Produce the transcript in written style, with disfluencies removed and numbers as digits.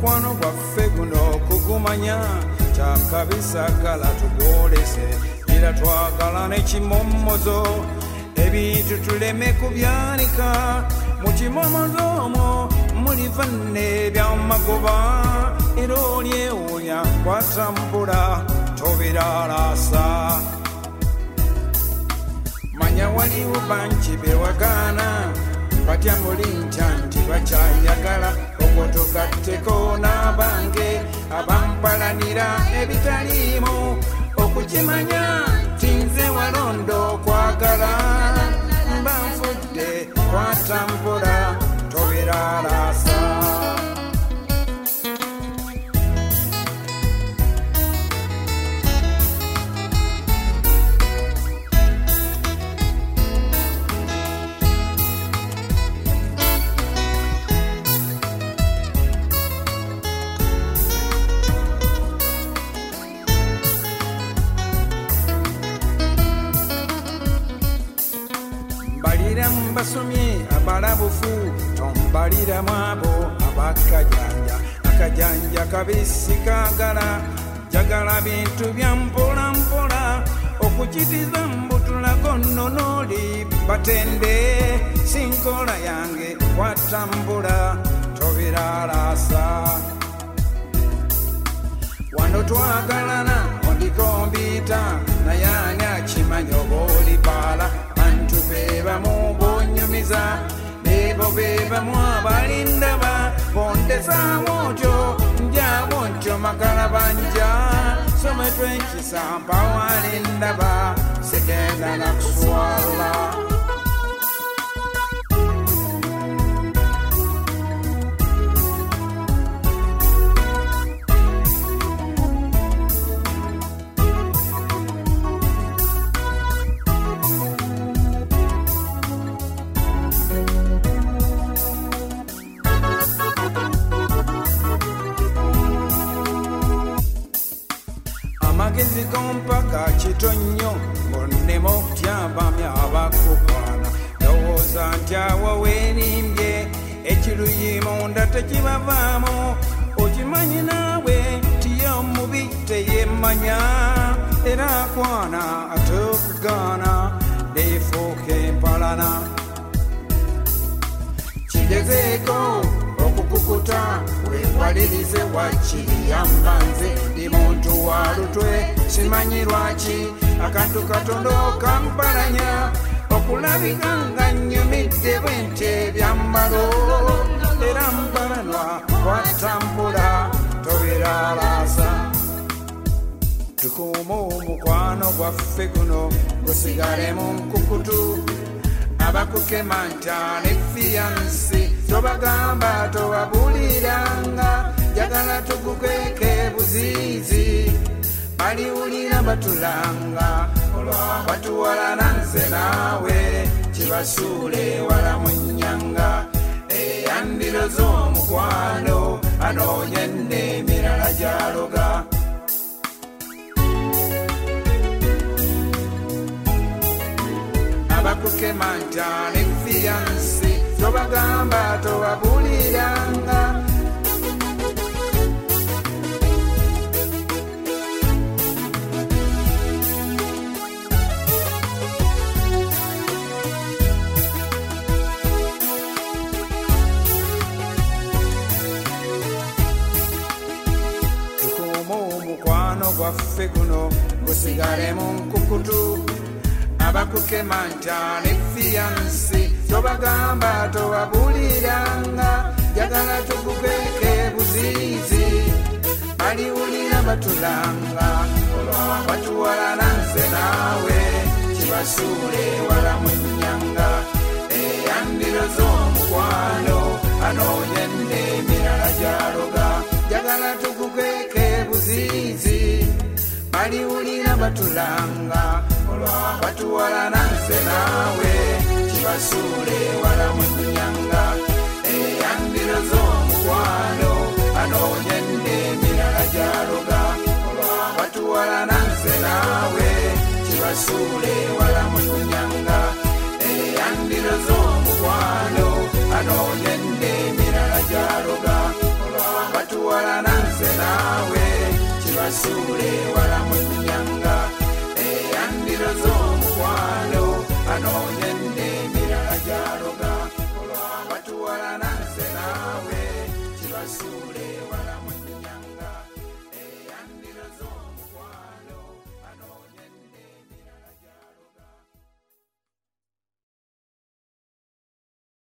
omukwano gwaffe guno kugumanya kyakabisagala tugwolese era twagala n'ekimomozo ebintu tuleme kubyanika mu kimomozo omwo muliva n'ebyamagoba era olyewuunya kwatambula tobiraalasa manya waliwo bangi bewagaana batya muli ntya nti bakyayagala okwo tugatteko n'abange abampalanira ebitaliimu okukimanya tinze walondo okwagala mba nfudde kwatambula tobiraalasa basomye abalabufu tombaliramu abo abakajanja akajanja kabisi kagala jagala bintu bya mpola mpola okukitiza mbutulako nonoli batende sinkola yange kwatambula tobiraalasa wano twagalana ondikombita nayani akimanya obaolibala bantu bebamu bonyumiza nebo bebamu abalindaba bondesawo otyo njawo ntyo magala banja sometwe enkisampa walindaba sigenda nakuswala amagezi gompaka kitonyo ngonnema okutyambamya abakukwana lowooza nti awo weerimbye ekiruyi munda tekibavaamu okimanyi naawe tiye omubi teyemmanya era akwana ate okugaana neefuuka empalana kigezeeko okukukuta weewalirize wakiriyamba nze ndi muntu wa lutwe simanyi lwaki akantu katondo kampalanya okulabika nga nnyumidde bwente ebyambalo era mpalanwa kwatambula tobiraalasa tukuuma omukwano gwaffe guno gusigale mu nkukutu abakukema ntaane fiyansi tobagamba tobabuliranga jagala tukukweke buziizi baliwulira batulanga olwa batuwalana nze naawe kibasuule wala mu nnyanga eyandiro z'omukwano anoonye n'emirala gyaloga abakukema ntaane fiyansi tobagamba tobabuliranga tukuuma omukwano gwaffe guno gusigale mu nkukutu abakukema ntaane fiyansi tobagamba tobabuliranga jagala tukukweke buziizi baliwulira batulanga olwa batuwalana nze naawe kibasuule wala mu nnyanga eyandiro z'omukwano anoonye n'emirala gyaloga jagala tukukweke buziizi baliwulira batulanga olwa batuwalana nze naawe kibasuule wala mu nnyanga eyandiro z'omukwano anoonye n'emirala gyaloga olwa batuwalana nze naawe kibasuule wala mu nnyanga eyandiro z'omukwano anoonye n'emirala gyaloga olwa batuwalana Kasule wala mu nnyanga, eyandiro z'omukwano anoonya